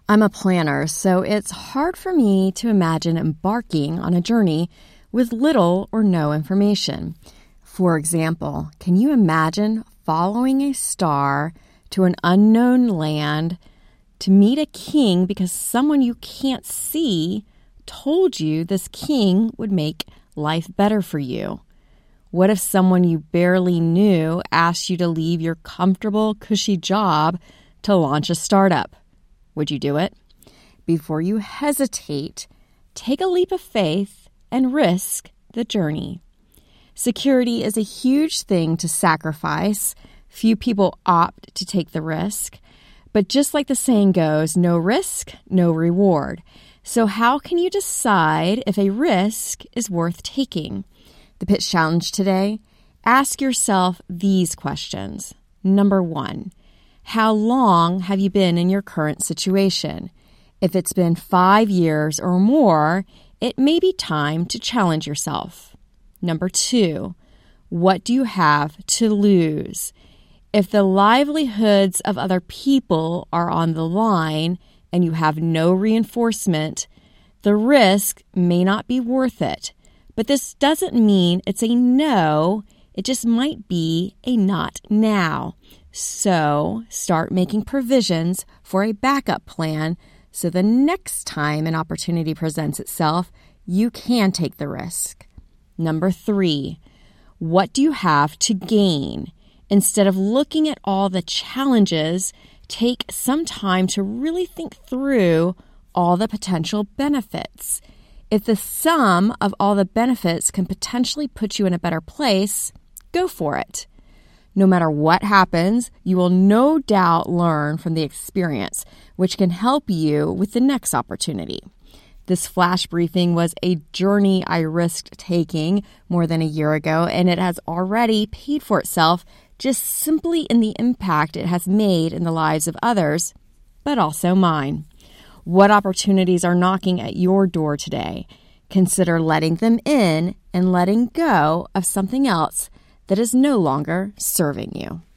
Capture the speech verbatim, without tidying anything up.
I'm a planner, so it's hard for me to imagine embarking on a journey with little or no information. For example, can you imagine following a star to an unknown land to meet a king because someone you can't see told you this king would make life better for you? What if someone you barely knew asked you to leave your comfortable, cushy job to launch a startup? Would you do it? Before you hesitate, take a leap of faith and risk the journey. Security is a huge thing to sacrifice. Few people opt to take the risk. But just like the saying goes, no risk, no reward. So how can you decide if a risk is worth taking? The Pitch Challenge today, ask yourself these questions. Number one, how long have you been in your current situation? If it's been five years or more, it may be time to challenge yourself. Number two, what do you have to lose? If the livelihoods of other people are on the line and you have no reinforcement, the risk may not be worth it. But this doesn't mean it's a no. It just might be a not now. So start making provisions for a backup plan so the next time an opportunity presents itself, you can take the risk. Number three, what do you have to gain? Instead of looking at all the challenges, take some time to really think through all the potential benefits. If the sum of all the benefits can potentially put you in a better place, go for it. No matter what happens, you will no doubt learn from the experience, which can help you with the next opportunity. This flash briefing was a journey I risked taking more than a year ago, and it has already paid for itself just simply in the impact it has made in the lives of others, but also mine. What opportunities are knocking at your door today? Consider letting them in and letting go of something else that is no longer serving you.